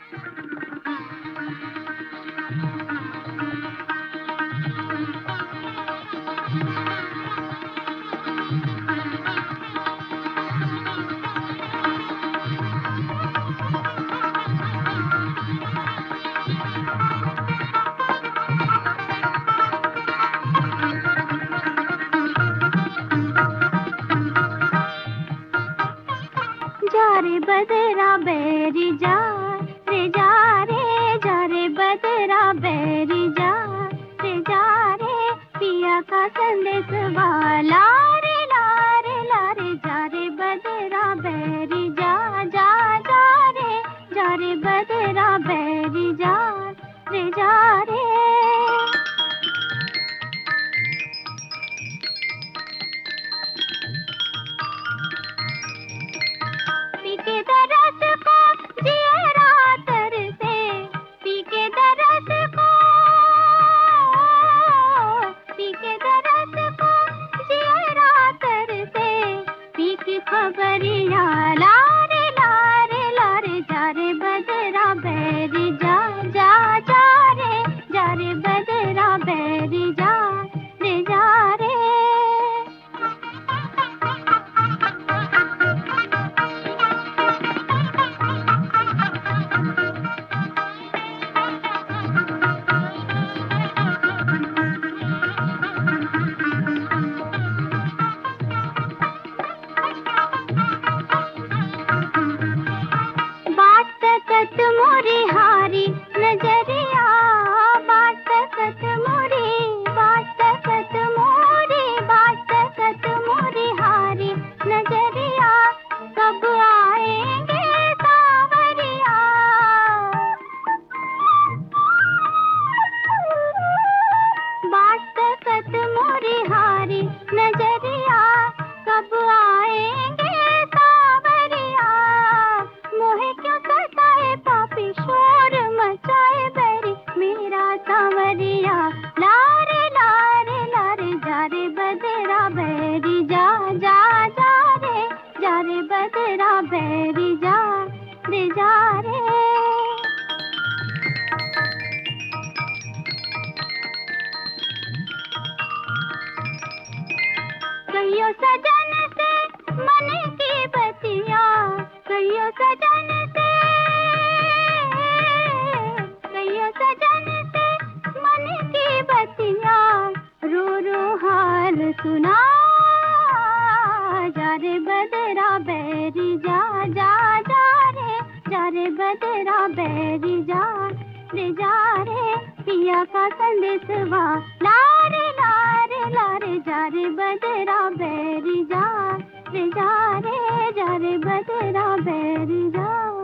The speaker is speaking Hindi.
जा रे बदरा बैरी जा रे जा रे, जा रे बदरा बैरी जा रे पिया का संदेश वाला रे ला रे ला रे, जा रे बदरा बैरी जा जा जा रे बदरा बैरी जा रे। पी के दरस को जियरा तरसे, पी के दरस को, पी के दरस को जियरा तरसे, पी की खबरिया ला रे ला रे ला रे, जा रे बदरा बैरी जा जा रे बदरा बैरी जा रे। बात मोरी हारी नजरिया, बात मोरी हारी नजरिया, कब आएंगे सावरिया। बात मोरी हारी नजरिया, कब आएंगे सावरिया। मोहे क्यों सताए पापी शोर मचाए बैरी मेरा सांवरिया, ला रे ला रे ला रे, जा रे बदरा बैरी जा रे बदरा बैरी जा रे। कहियो सजन से मन की बतिया, कहियो सजन से, कहियो सजन से मन की बतिया, रो रो हाल सुना, जा रे बदरा बैरी जा रे बदरा बैरी जा रे पिया का संदेश वा ला रे ला रे ला रे, जा रे बदरा बैरी जा रे बदरा बैरी जा।